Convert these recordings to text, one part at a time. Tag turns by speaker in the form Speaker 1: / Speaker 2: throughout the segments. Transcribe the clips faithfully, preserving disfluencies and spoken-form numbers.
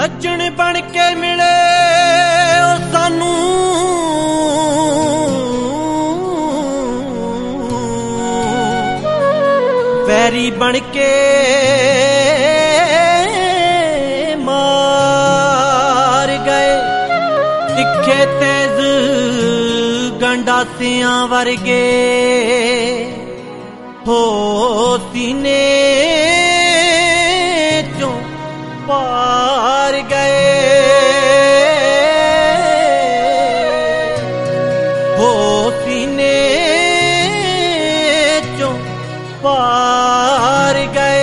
Speaker 1: सज्जन बन के मिले ओ सानू वैरी बन के मार गए। तिखे तेज गंडासियां वर्गे हो सीने चों पार गए। हो सीने चों पार गए।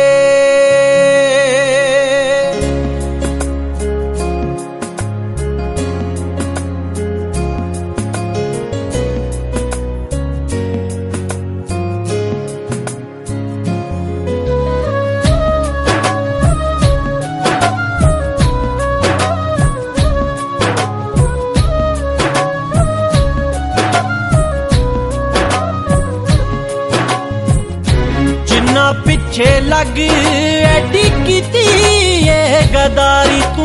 Speaker 1: पिछे लग एडी कीती ये गदारी तू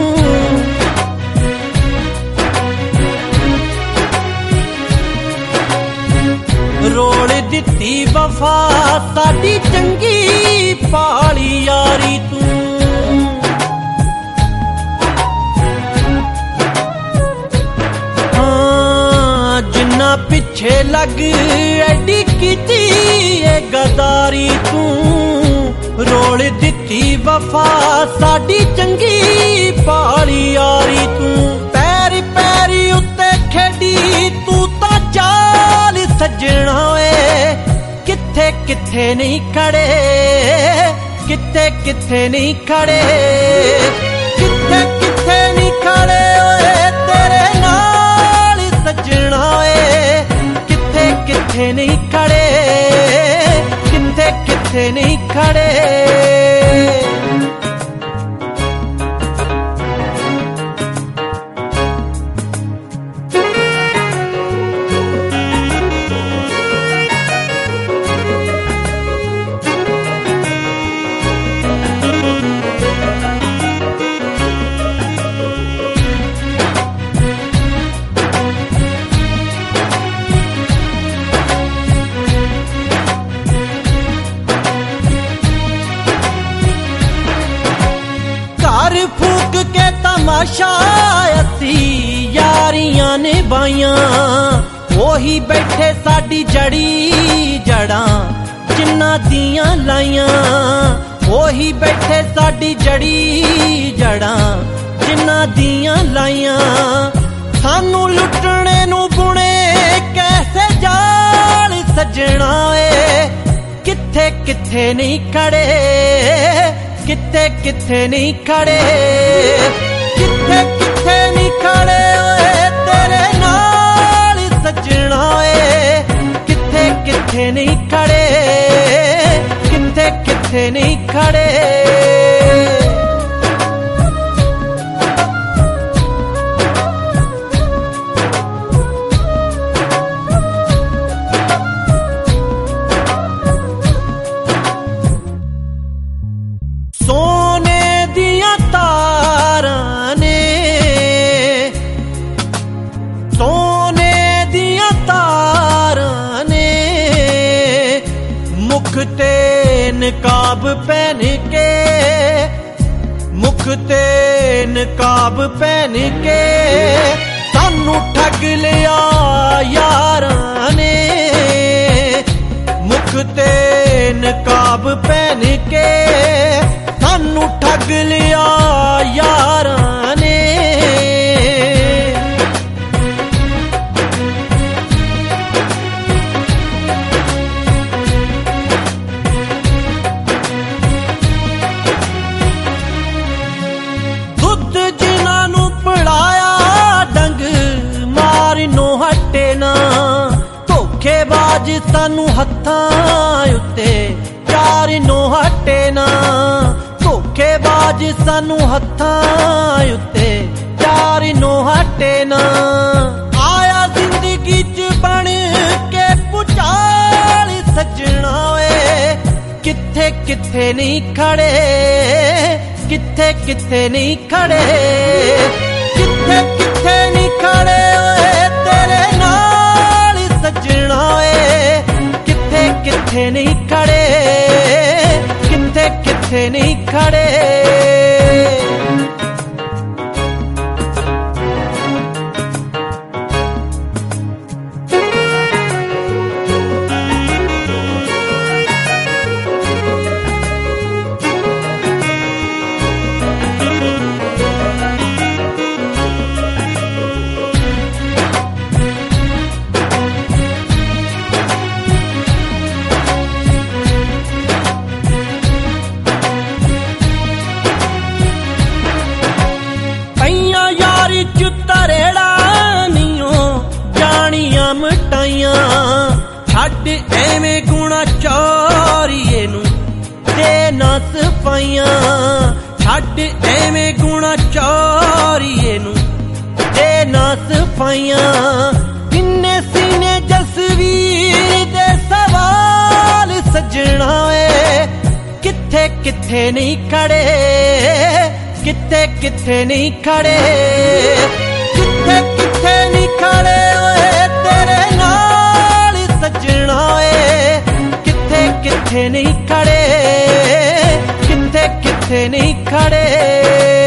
Speaker 1: रोड़ दिती वफा साडी चंगी पाली यारी तू। हाँ जिन्ना पिछे लग एडी कीती ये गदारी तू रोड़ दिती वफा साडी चंगी पाली यारी तू। पैरी पैरी उत्ते खेडी तू ता चाल सजना वे किथे किथे नहीं खड़े किथे किथे नहीं खड़े किथे किथे नहीं खड़े ओए तेरे नाल सजना वे किथे किथे नहीं खड़े किथे किथे नहीं खड़े। फूक के तमाशा असी यारियां ने बाइयां ओही बैठे साडी जड़ी जड़ा जिन्ना दियां लाइयां ओही बैठे साडी जड़ी जड़ा जिन्ना दियां लाइयां। सानू लुटने नू बुने कैसे जाल सजना ए किथे किथे नहीं खड़े किथे किथे नहीं खड़े किथे किथे नहीं खड़े ओए तेरे नाल सजना ए किथे किथे नहीं खड़े किथे किथे नहीं खड़े। मुख ते नकाब पहन के मुख ते नकाब पहन के सानू ठग लिया यारां ने। मुख ते नकाब पहन के सानू ठग लिया यारां ने। धोखेबाज सानू हत्थां उत्ते चार नो हटे ना। धोखेबाज सानू हत्थां उत्ते चार नो हटे ना। आया जिंदगी च बन के भुचाल सजना वे किथे किथे नहीं खड़े किथे किथे किथे नहीं खड़े, किथे किथे नहीं खड़े ओए तेरे नाल सजना ओए, किथे किथे नहीं खड़े, किथे किथे नहीं खड़े। छड्ड एवें गुणा चोरीए नू ते ना सफाइयां, छड्ड एवें गुणा चोरीए नू ते ना सफाइयां। किन्ने सीने जसवीर दे सवाल सजना ए, किथे किथे नहीं खड़े, किथे किथे नहीं खड़े, किथे किथे नहीं खड़े ओए तेरे नाल सजना ए, किथे किथे नहीं खड़े, किथे किथे नहीं खड़े।